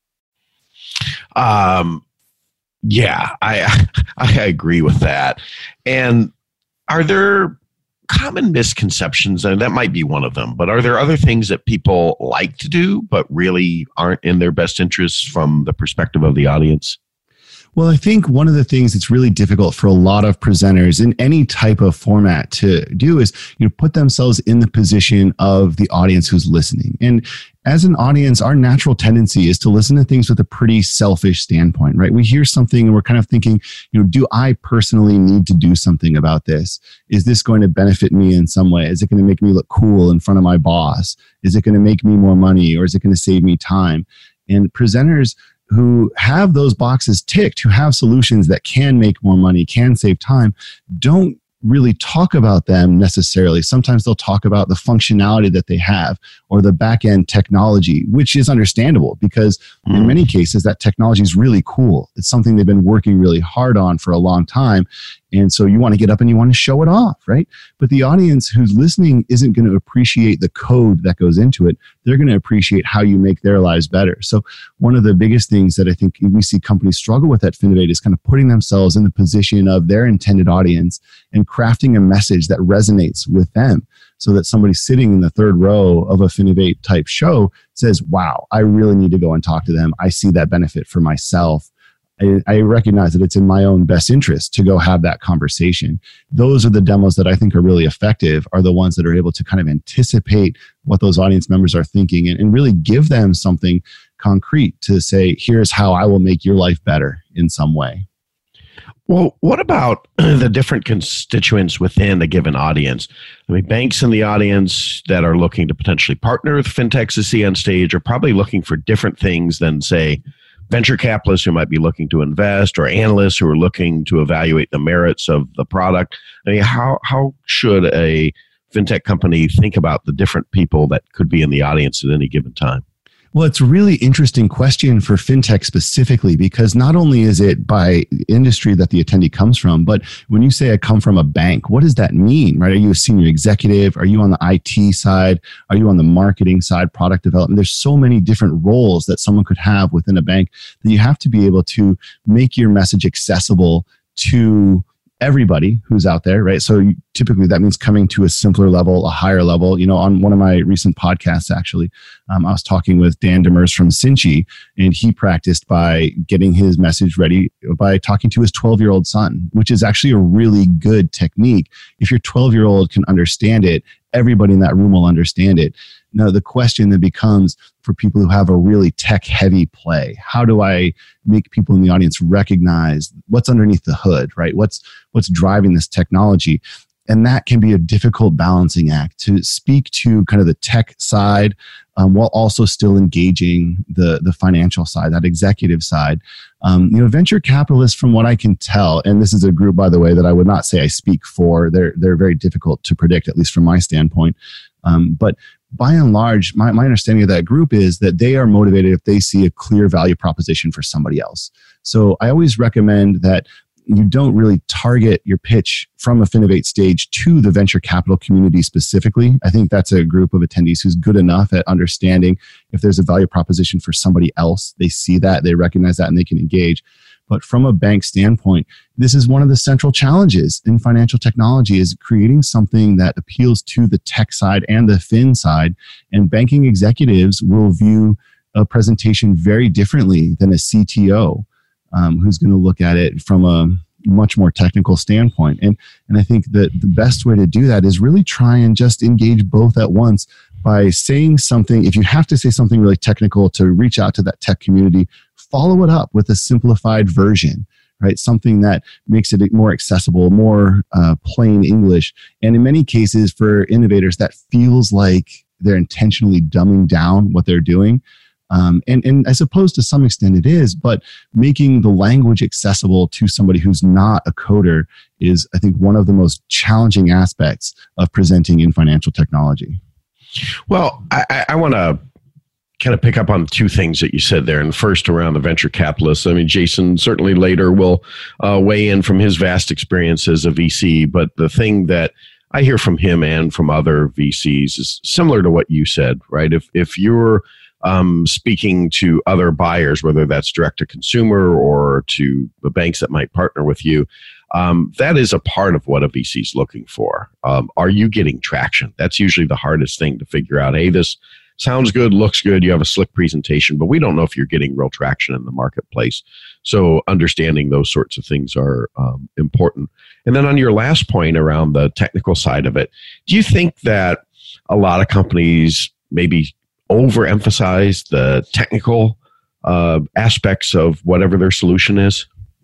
Um, yeah, I I agree with that. And are there common misconceptions, and that might be one of them, but are there other things that people like to do but really aren't in their best interests from the perspective of the audience? Well, I think one of the things that's really difficult for a lot of presenters in any type of format to do is, you know, put themselves in the position of the audience who's listening. And as an audience, our natural tendency is to listen to things with a pretty selfish standpoint, right? We hear something and we're kind of thinking, you know, do I personally need to do something about this? Is this going to benefit me in some way? Is it going to make me look cool in front of my boss? Is it going to make me more money, or is it going to save me time? And presenters who have those boxes ticked, who have solutions that can make more money, can save time, don't really talk about them necessarily. Sometimes they'll talk about the functionality that they have, or the back-end technology, which is understandable because mm. in many cases that technology is really cool. It's something they've been working really hard on for a long time. And so you want to get up and you want to show it off, right? But the audience who's listening isn't going to appreciate the code that goes into it. They're going to appreciate how you make their lives better. So one of the biggest things that I think we see companies struggle with at Finovate is kind of putting themselves in the position of their intended audience and crafting a message that resonates with them so that somebody sitting in the third row of a Finovate type show says, wow, I really need to go and talk to them. I see that benefit for myself. I, I recognize that it's in my own best interest to go have that conversation. Those are the demos that I think are really effective, are the ones that are able to kind of anticipate what those audience members are thinking and, and really give them something concrete to say, here's how I will make your life better in some way. Well, what about the different constituents within a given audience? I mean, banks in the audience that are looking to potentially partner with fintechs to see on stage are probably looking for different things than, say, venture capitalists who might be looking to invest or analysts who are looking to evaluate the merits of the product. I mean, how how should a fintech company think about the different people that could be in the audience at any given time? Well, it's a really interesting question for fintech specifically, because not only is it by industry that the attendee comes from, but when you say I come from a bank, what does that mean, right? Are you a senior executive? Are you on the I T side? Are you on the marketing side, product development? There's so many different roles that someone could have within a bank that you have to be able to make your message accessible to everybody who's out there, right? So you, typically that means coming to a simpler level, a higher level. You know, on one of my recent podcasts, actually, um, I was talking with Dan Demers from Cinchi, and he practiced by getting his message ready by talking to his twelve-year-old son, which is actually a really good technique. If your twelve-year-old can understand it, everybody in that room will understand it. Now, the question then becomes for people who have a really tech-heavy play, how do I make people in the audience recognize what's underneath the hood, right? What's what's driving this technology? And that can be a difficult balancing act to speak to kind of the tech side um, while also still engaging the, the financial side, that executive side. Um, you know, venture capitalists, from what I can tell, and this is a group, by the way, that I would not say I speak for. They're, they're very difficult to predict, at least from my standpoint. Um, but by and large, my, my understanding of that group is that they are motivated if they see a clear value proposition for somebody else. So I always recommend that you don't really target your pitch from a Finovate stage to the venture capital community specifically. I think that's a group of attendees who's good enough at understanding if there's a value proposition for somebody else. They see that, they recognize that, and they can engage. But from a bank standpoint, this is one of the central challenges in financial technology, is creating something that appeals to the tech side and the fin side. And banking executives will view a presentation very differently than a C T O um, who's going to look at it from a much more technical standpoint. And, and I think that the best way to do that is really try and just engage both at once by saying something. If you have to say something really technical to reach out to that tech community, follow it up with a simplified version, right? Something that makes it more accessible, more uh, plain English. And in many cases for innovators, that feels like they're intentionally dumbing down what they're doing. Um, and, and I suppose to some extent it is, but making the language accessible to somebody who's not a coder is, I think, one of the most challenging aspects of presenting in financial technology. Well, I, I want to kind of pick up on two things that you said there. And first, around the venture capitalists. I mean, Jason certainly later will uh, weigh in from his vast experience as a V C. But the thing that I hear from him and from other V Cs is similar to what you said, right? If if you're um, speaking to other buyers, whether that's direct to consumer or to the banks that might partner with you, um, that is a part of what a V C is looking for. Um, are you getting traction? That's usually the hardest thing to figure out. Hey, this sounds good, looks good, you have a slick presentation, but we don't know if you're getting real traction in the marketplace. So understanding those sorts of things are um, important. And then on your last point around the technical side of it, do you think that a lot of companies maybe overemphasize the technical uh, aspects of whatever their solution is?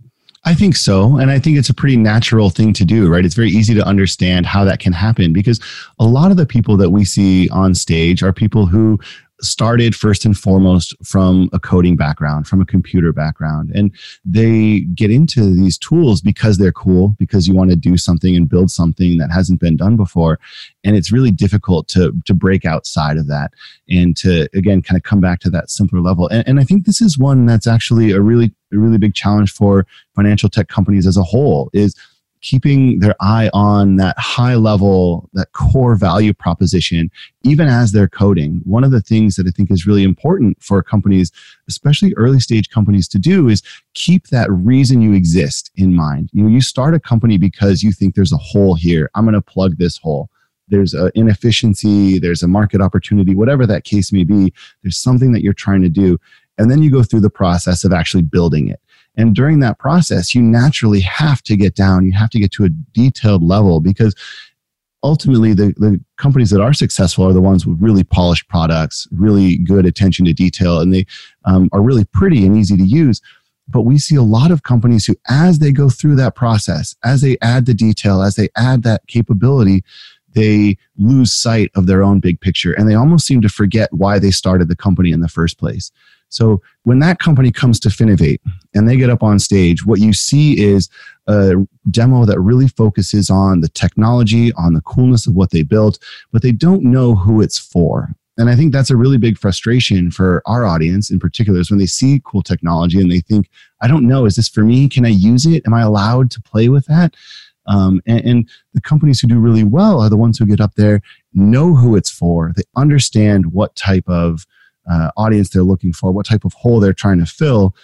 I think so. And I think it's a pretty natural thing to do, right? It's very easy to understand how that can happen, because a lot of the people that we see on stage are people who started first and foremost from a coding background, from a computer background. And they get into these tools because they're cool, because you want to do something and build something that hasn't been done before. And it's really difficult to, to break outside of that and to, again, kind of come back to that simpler level. And, and I think this is one that's actually a really, a really big challenge for financial tech companies as a whole, is keeping their eye on that high level, that core value proposition, even as they're coding. One of the things that I think is really important for companies, especially early stage companies, to do is keep that reason you exist in mind. You know, you start a company because you think there's a hole here. I'm going to plug this hole. There's an inefficiency, there's a market opportunity, whatever that case may be. There's something that you're trying to do. And then you go through the process of actually building it. And during that process, you naturally have to get down, you have to get to a detailed level, because ultimately the, the companies that are successful are the ones with really polished products, really good attention to detail, and they um, are really pretty and easy to use. But we see a lot of companies who, as they go through that process, as they add the detail, as they add that capability, they lose sight of their own big picture, and they almost seem to forget why they started the company in the first place. So when that company comes to Finovate and they get up on stage, what you see is a demo that really focuses on the technology, on the coolness of what they built, but they don't know who it's for. And I think that's a really big frustration for our audience in particular, is when they see cool technology and they think, I don't know, is this for me? Can I use it? Am I allowed to play with that? Um, and, and the companies who do really well are the ones who get up there, know who it's for. They understand what type of uh, audience they're looking for, what type of hole they're trying to fill.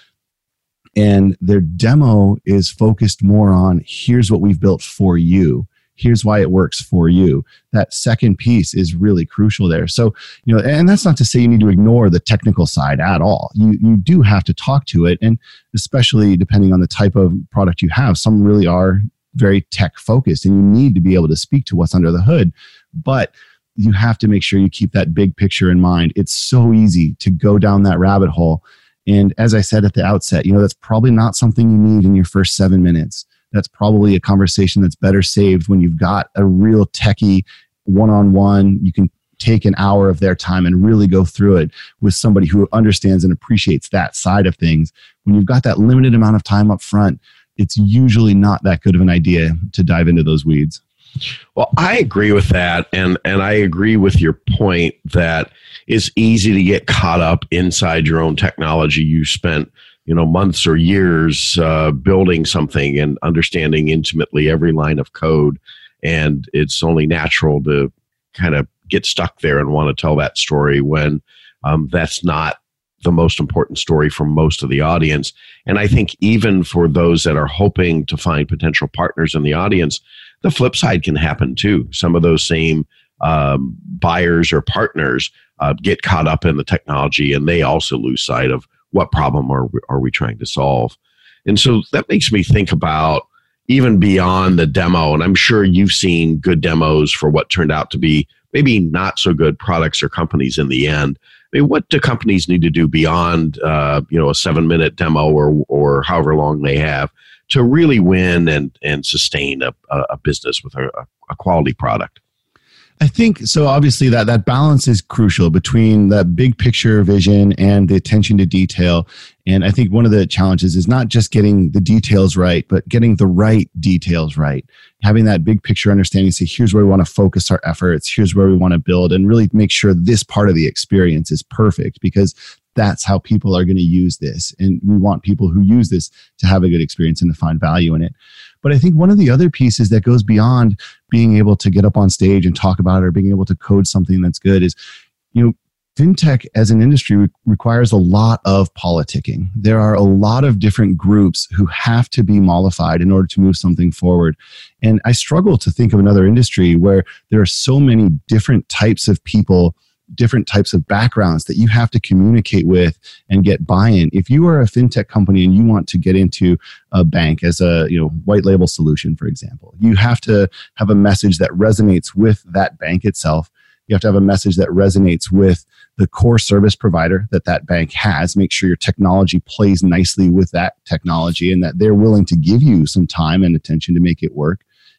And their demo is focused more on, here's what we've built for you. Here's why it works for you. That second piece is really crucial there. So, you know, and that's not to say you need to ignore the technical side at all. You you do have to talk to it, and especially depending on the type of product you have, some really are very tech focused, and you need to be able to speak to what's under the hood. But you have to make sure you keep that big picture in mind. It's so easy to go down that rabbit hole. And as I said at the outset, you know, that's probably not something you need in your first seven minutes. That's probably a conversation that's better saved when you've got a real techie one-on-one. You can take an hour of their time and really go through it with somebody who understands and appreciates that side of things. When you've got that limited amount of time up front, it's usually not that good of an idea to dive into those weeds. Well, I agree with that. And, and I agree with your point that it's easy to get caught up inside your own technology. You spent, you know, months or years uh, building something and understanding intimately every line of code. And it's only natural to kind of get stuck there and want to tell that story when um, that's not the most important story for most of the audience. And I think even for those that are hoping to find potential partners in the audience, the flip side can happen too. Some of those same um, buyers or partners uh, get caught up in the technology, and they also lose sight of what problem are we, are we trying to solve. And so that makes me think about even beyond the demo, and I'm sure you've seen good demos for what turned out to be maybe not so good products or companies in the end. I mean, what do companies need to do beyond uh, you know, a seven-minute demo or or however long they have to really win and and sustain a, a business with a, a quality product? I think so. Obviously, that that balance is crucial between that big picture vision and the attention to detail. And I think one of the challenges is not just getting the details right, but getting the right details right. Having that big picture understanding, say, here's where we want to focus our efforts, here's where we want to build, and really make sure this part of the experience is perfect, because that's how people are going to use this. And we want people who use this to have a good experience and to find value in it. But I think one of the other pieces that goes beyond being able to get up on stage and talk about it or being able to code something that's good is, you know, fintech as an industry re- requires a lot of politicking. There are a lot of different groups who have to be mollified in order to move something forward. And I struggle to think of another industry where there are so many different types of people, different types of backgrounds that you have to communicate with and get buy-in. If you are a fintech company and you want to get into a bank as a, you know, white label solution, for example, you have to have a message that resonates with that bank itself. You have to have a message that resonates with the core service provider that that bank has. Make sure your technology plays nicely with that technology and that they're willing to give you some time and attention to make it work.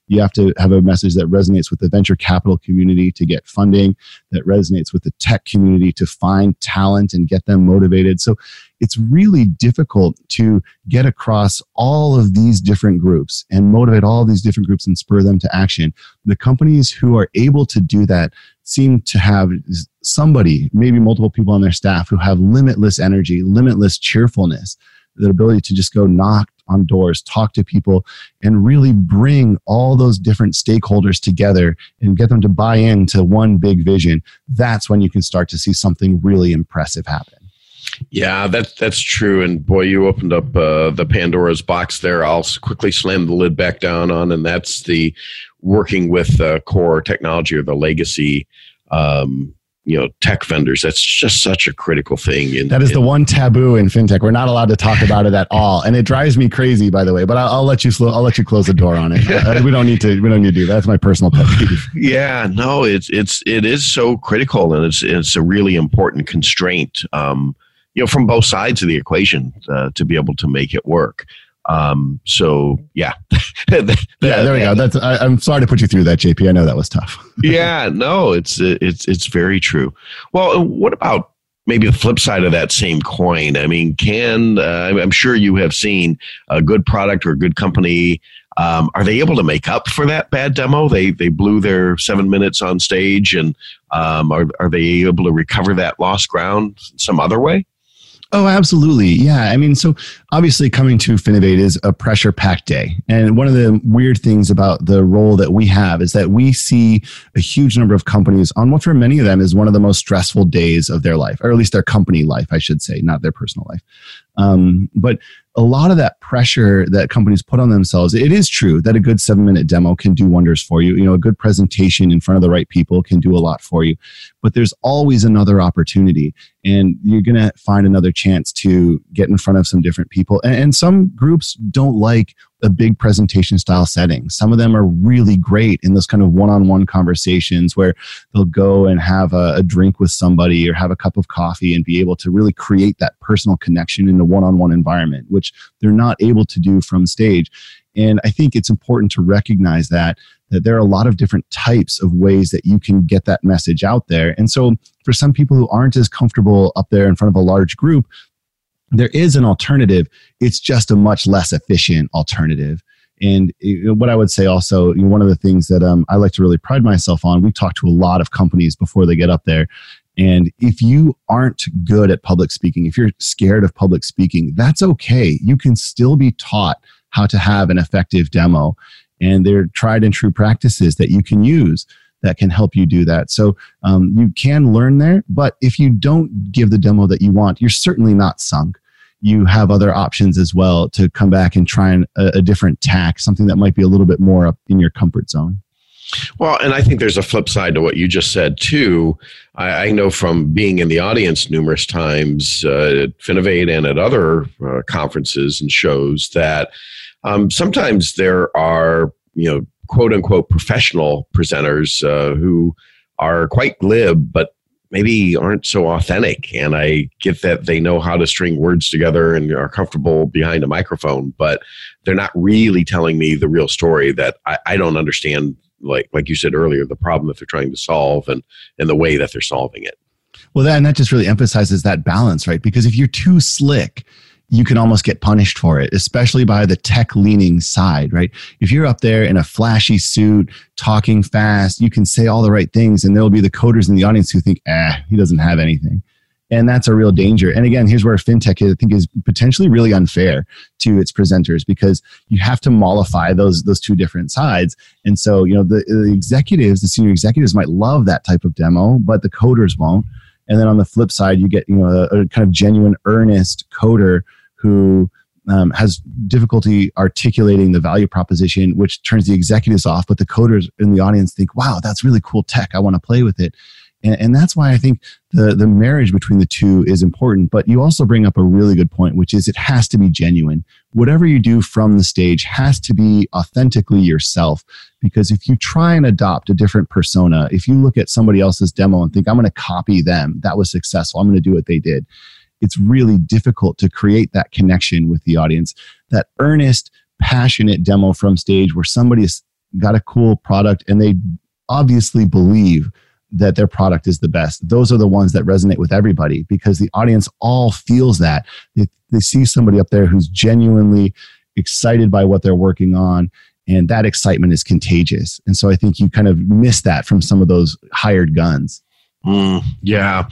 You have to have a message that resonates with the venture capital community to get funding, that resonates with the tech community to find talent and get them motivated. So it's really difficult to get across all of these different groups and motivate all of these different groups and spur them to action. The companies who are able to do that seem to have somebody, maybe multiple people on their staff, who have limitless energy, limitless cheerfulness, the ability to just go knock on doors, talk to people, and really bring all those different stakeholders together and get them to buy into one big vision. That's when you can start to see something really impressive happen. Yeah, that, that's true. And boy, you opened up uh, the Pandora's box there. I'll quickly slam the lid back down on, and that's the working with uh, core technology or the legacy um, you know, tech vendors. That's just such a critical thing. In, that is in, the one taboo in fintech. We're not allowed to talk about it at all, and it drives me crazy. By the way, but I'll, I'll let you. Sl- I'll let you close the door on it. uh, we don't need to. We don't need to do that. That's my personal pet peeve. Yeah, no, it's it's it is so critical, and it's it's a really important constraint. Um, you know, from both sides of the equation uh, to be able to make it work. Um, so yeah, that, yeah, there we go. That's, I, I'm sorry to put you through that, J P. I know that was tough. Yeah, no, it's, it's, it's very true. Well, what about maybe the flip side of that same coin? I mean, can, uh, I'm sure you have seen a good product or a good company. Um, are they able to make up for that bad demo? They, they blew their seven minutes on stage, and, um, are, are they able to recover that lost ground some other way? Oh, absolutely. Yeah. I mean, so obviously coming to Finovate is a pressure-packed day. And one of the weird things about the role that we have is that we see a huge number of companies on what for many of them is one of the most stressful days of their life, or at least their company life, I should say, not their personal life. Um, but a lot of that pressure that companies put on themselves, it is true that a good seven minute demo can do wonders for you. You know, a good presentation in front of the right people can do a lot for you, but there's always another opportunity, and you're going to find another chance to get in front of some different people. And, and some groups don't like a big presentation style setting. Some of them are really great in those kind of one-on-one conversations where they'll go and have a, a drink with somebody or have a cup of coffee and be able to really create that personal connection in a one-on-one environment, which they're not able to do from stage. And I think it's important to recognize that, that there are a lot of different types of ways that you can get that message out there. And so for some people who aren't as comfortable up there in front of a large group, there is an alternative. It's just a much less efficient alternative. And what I would say also, you know, one of the things that um, I like to really pride myself on, we talk to a lot of companies before they get up there. And if you aren't good at public speaking, if you're scared of public speaking, that's okay. You can still be taught how to have an effective demo. And they're tried and true practices that you can use that can help you do that. So um, you can learn there, but if you don't give the demo that you want, you're certainly not sunk. You have other options as well to come back and try an, a, a different tack, something that might be a little bit more up in your comfort zone. Well, and I think there's a flip side to what you just said, too. I, I know from being in the audience numerous times uh, at Finovate and at other uh, conferences and shows that um, sometimes there are, you know, quote unquote professional presenters uh, who are quite glib, but maybe aren't so authentic. And I get that they know how to string words together and are comfortable behind a microphone, but they're not really telling me the real story that I, I don't understand. Like like you said earlier, the problem that they're trying to solve and, and the way that they're solving it. Well, that, and that just really emphasizes that balance, right? Because if you're too slick, you can almost get punished for it, especially by the tech-leaning side, right? If you're up there in a flashy suit, talking fast, you can say all the right things, and there'll be the coders in the audience who think, ah, he doesn't have anything. And that's a real danger. And again, here's where fintech, I think, is potentially really unfair to its presenters, because you have to mollify those those two different sides. And so, you know, the, the executives, the senior executives might love that type of demo, but the coders won't. And then on the flip side, you get, you know, a, a kind of genuine, earnest coder who um, has difficulty articulating the value proposition, which turns the executives off, but the coders in the audience think, wow, that's really cool tech. I want to play with it. And, and that's why I think the, the marriage between the two is important. But you also bring up a really good point, which is it has to be genuine. Whatever you do from the stage has to be authentically yourself. Because if you try and adopt a different persona, if you look at somebody else's demo and think, I'm going to copy them, that was successful, I'm going to do what they did, it's really difficult to create that connection with the audience. That earnest, passionate demo from stage where somebody is got a cool product, and they obviously believe that their product is the best. Those are the ones that resonate with everybody because the audience all feels that. They, they see somebody up there who's genuinely excited by what they're working on, and that excitement is contagious. And so I think you kind of miss that from some of those hired guns. Mm, yeah,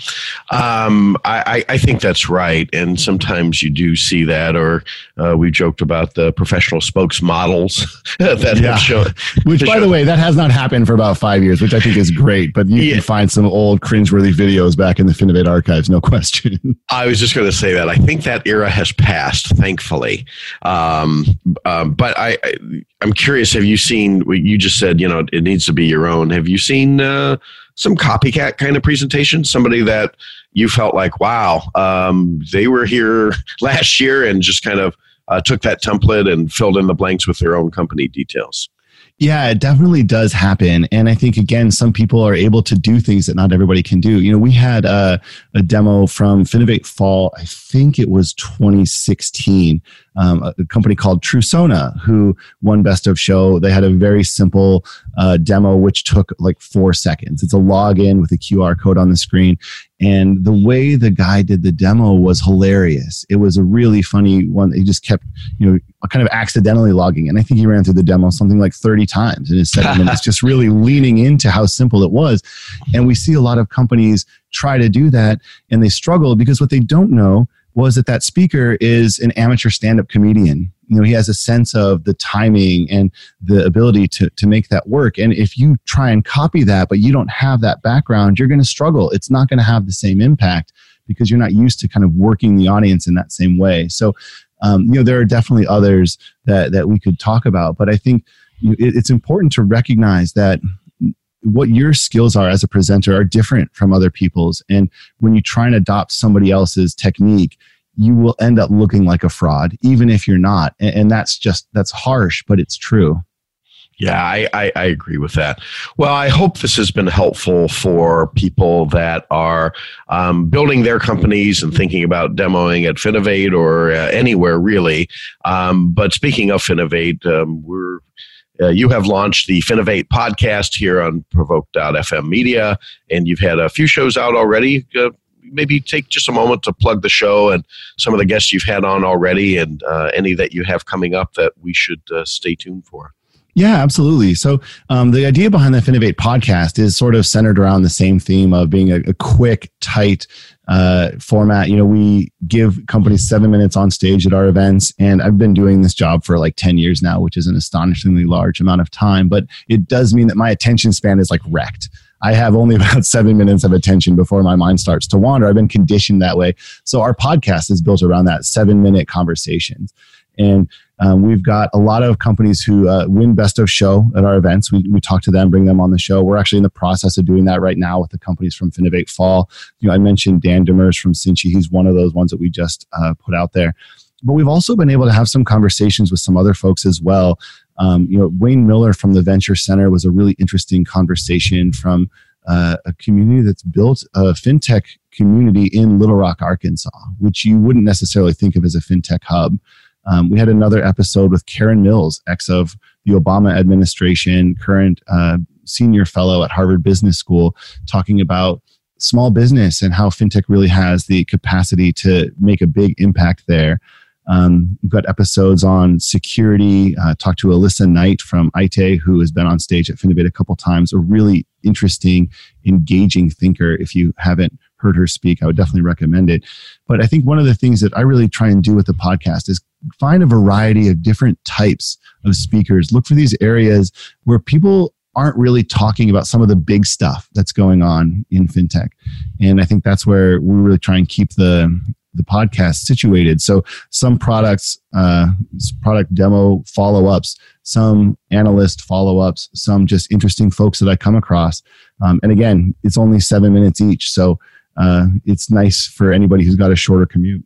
um, I, I think that's right. And sometimes you do see that, or uh, we joked about the professional spokesmodels that yeah. have shown. Which, by show. the way, that has not happened for about five years, which I think is great. But you yeah. can find some old cringeworthy videos back in the Finovate archives, no question. I was just going to say that. I think that era has passed, thankfully. Um, um, but I, I, I'm curious, have you seen, you just said, you know, it needs to be your own. Have you seen uh, some copycat kind of presentation? Somebody that you felt like, wow, um, they were here last year and just kind of uh, took that template and filled in the blanks with their own company details. Yeah, it definitely does happen. And I think, again, some people are able to do things that not everybody can do. You know, we had a, a demo from Finovate Fall, I think it was twenty sixteen, um, a, a company called Trusona, who won Best of Show. They had a very simple uh, demo, which took like four seconds. It's a login with a Q R code on the screen. And the way the guy did the demo was hilarious. It was a really funny one. He just kept, you know, kind of accidentally logging. And I think he ran through the demo something like thirty times in his seven minutes, just really leaning into how simple it was. And we see a lot of companies try to do that, and they struggle because what they don't know was that that speaker is an amateur stand-up comedian. You know, he has a sense of the timing and the ability to, to make that work. And if you try and copy that, but you don't have that background, you're going to struggle. It's not going to have the same impact because you're not used to kind of working the audience in that same way. So, um, you know, there are definitely others that, that we could talk about. But I think you, it, it's important to recognize that what your skills are as a presenter are different from other people's. And when you try and adopt somebody else's technique, you will end up looking like a fraud, even if you're not. And, and that's just, that's harsh, but it's true. Yeah, I, I, I agree with that. Well, I hope this has been helpful for people that are um, building their companies and thinking about demoing at Finovate or uh, anywhere really. Um, but speaking of Finovate, um, we're Uh, you have launched the Finovate podcast here on Provoke dot f m Media, and you've had a few shows out already. Uh, maybe take just a moment to plug the show and some of the guests you've had on already, and uh, any that you have coming up that we should uh, stay tuned for. Yeah, absolutely. So um, the idea behind the Finovate podcast is sort of centered around the same theme of being a, a quick, tight uh, format. You know, we give companies seven minutes on stage at our events, and I've been doing this job for like ten years now, which is an astonishingly large amount of time. But it does mean that my attention span is like wrecked. I have only about seven minutes of attention before my mind starts to wander. I've been conditioned that way. So our podcast is built around that seven minute conversations. And um, we've got a lot of companies who uh, win Best of Show at our events. We, we talk to them, bring them on the show. We're actually in the process of doing that right now with the companies from Finovate Fall. You know, I mentioned Dan Demers from Cincy. He's one of those ones that we just uh, put out there. But we've also been able to have some conversations with some other folks as well. Um, you know, Wayne Miller from the Venture Center was a really interesting conversation from uh, a community that's built a fintech community in Little Rock, Arkansas, which you wouldn't necessarily think of as a fintech hub. Um, we had another episode with Karen Mills, ex of the Obama administration, current uh, senior fellow at Harvard Business School, talking about small business and how fintech really has the capacity to make a big impact there. Um, we've got episodes on security. Uh, talked to Alyssa Knight from I T E, who has been on stage at Finovate a couple times. A really interesting, engaging thinker. If you haven't heard her speak, I would definitely recommend it. But I think one of the things that I really try and do with the podcast is find a variety of different types of speakers. Look for these areas where people aren't really talking about some of the big stuff that's going on in fintech. And I think that's where we really try and keep the the podcast situated. So some products, uh, product demo follow-ups, some analyst follow-ups, some just interesting folks that I come across. Um, and again, it's only seven minutes each. So uh, it's nice for anybody who's got a shorter commute.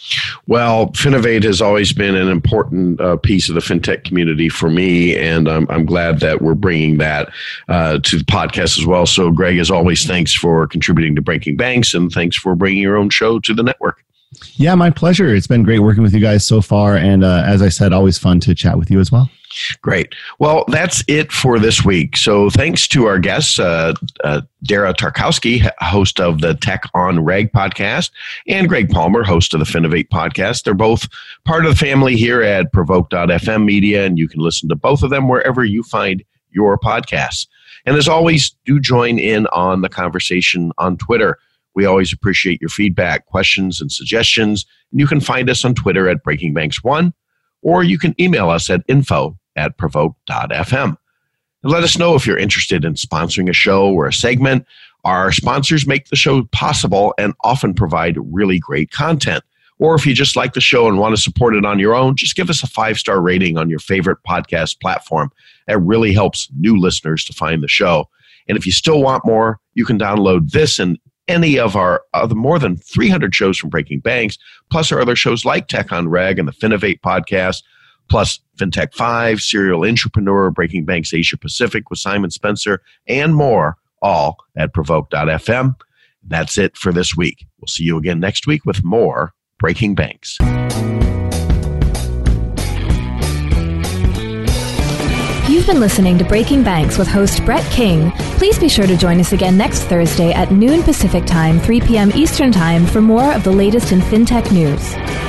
Well, Finovate has always been an important uh, piece of the fintech community for me, and I'm, I'm glad that we're bringing that uh, to the podcast as well. So, Greg, as always, thanks for contributing to Breaking Banks, and thanks for bringing your own show to the network. Yeah, my pleasure. It's been great working with you guys so far. And uh, as I said, always fun to chat with you as well. Great. Well, that's it for this week. So thanks to our guests, uh, uh, Dara Tarkowski, host of the Tech on Reg podcast, and Greg Palmer, host of the Finovate podcast. They're both part of the family here at Provoke dot f m Media, and you can listen to both of them wherever you find your podcasts. And as always, do join in on the conversation on Twitter. We always appreciate your feedback, questions, and suggestions. And you can find us on Twitter at Breaking Banks one, or you can email us at info at provoke dot f m. And let us know if you're interested in sponsoring a show or a segment. Our sponsors make the show possible and often provide really great content. Or if you just like the show and want to support it on your own, just give us a five-star rating on your favorite podcast platform. That really helps new listeners to find the show. And if you still want more, you can download this and any of our other more than three hundred shows from Breaking Banks, plus our other shows like Tech on Reg and the Finovate podcast, plus FinTech five, Serial Entrepreneur, Breaking Banks Asia Pacific with Simon Spencer, and more, all at provoke dot f m. That's it for this week. We'll see you again next week with more Breaking Banks. You've been listening to Breaking Banks with host Brett King. Please be sure to join us again next Thursday at noon Pacific Time, three p.m. Eastern Time for more of the latest in FinTech news.